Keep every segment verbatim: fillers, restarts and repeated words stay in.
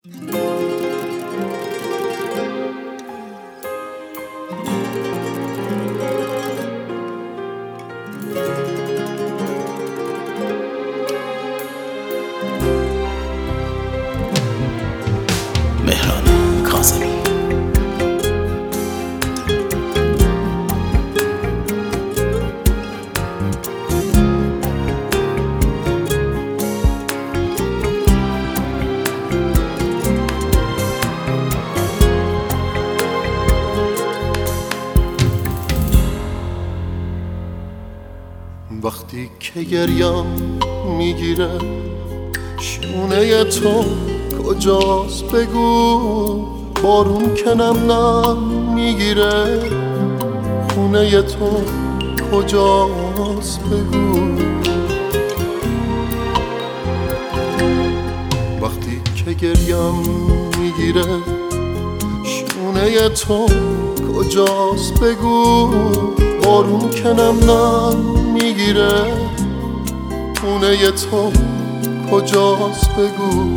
مهران کاظمی. وقتی که گریم میگیره شونه تو کجاست بگو، بارون که نم نم میگیره خونه تو کجاست بگو. وقتی که گریم میگیره شونه تو کجاست بگو، بارون که نم نم میگیره خونه تو کجاست بگو.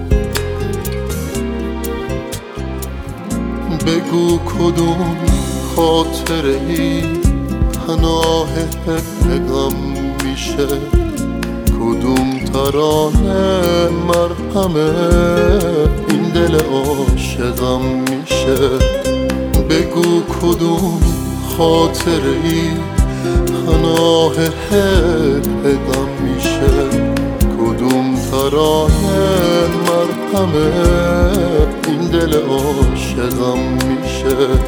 بگو کدوم خاطره ای پناه غم میشه، کدوم ترانه مرهمه این دل عاشقم میشه. بگو کدوم خاطره ای پناه غم میشه، کدوم ترانه مرهمه این دل عاشقم میشه.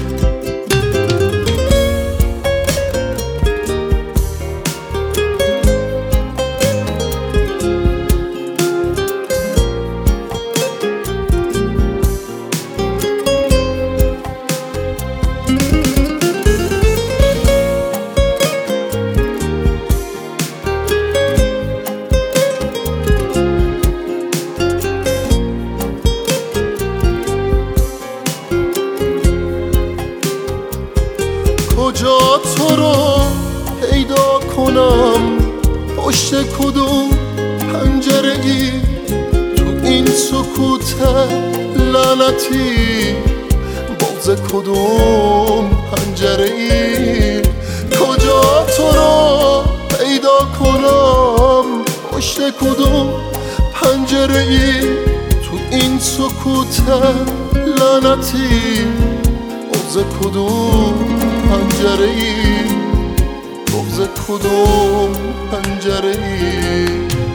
کجا تو رو پیدا کنم، پشت کدوم پنجره ای تو این سکوت لعنتی، باز کدوم پنجره ای. کجا تو رو پیدا کنم، پشت کدوم پنجره ای تو این سکوت لعنتی، باز کدوم پنجره ای، بغض کدوم پنجره ای.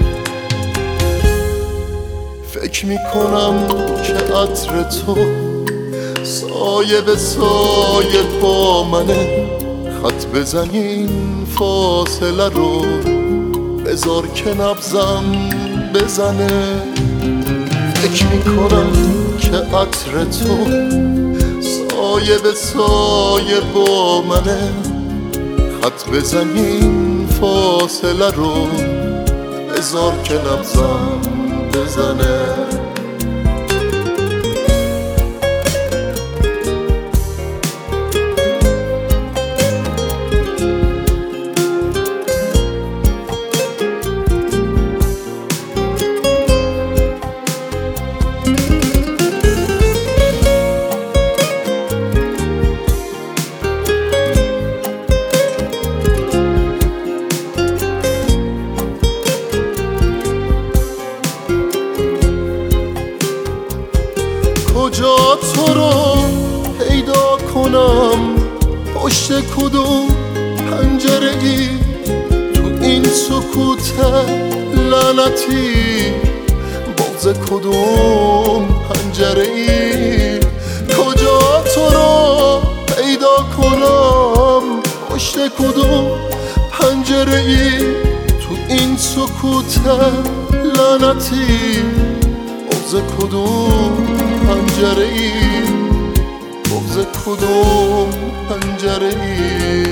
فکر میکنم که عطر تو سایه به سایه با منه، خط بزنین فاصله رو بذار که نبضم بزنه. فکر میکنم که عطر تو سایه به سایه با منه، خط بزنین فاصله رو بذار که نبضم بزنه. کجا تو رو پیدا کنم، پشت کدوم پنجره ای تو این سکوت لعنتی، باز کدوم پنجره ای. کجا تو رو پیدا کنم، پشت کدوم پنجره ای تو این سکوت لعنتی، باز کدوم پنجره ای، بغض کدوم پنجره ای.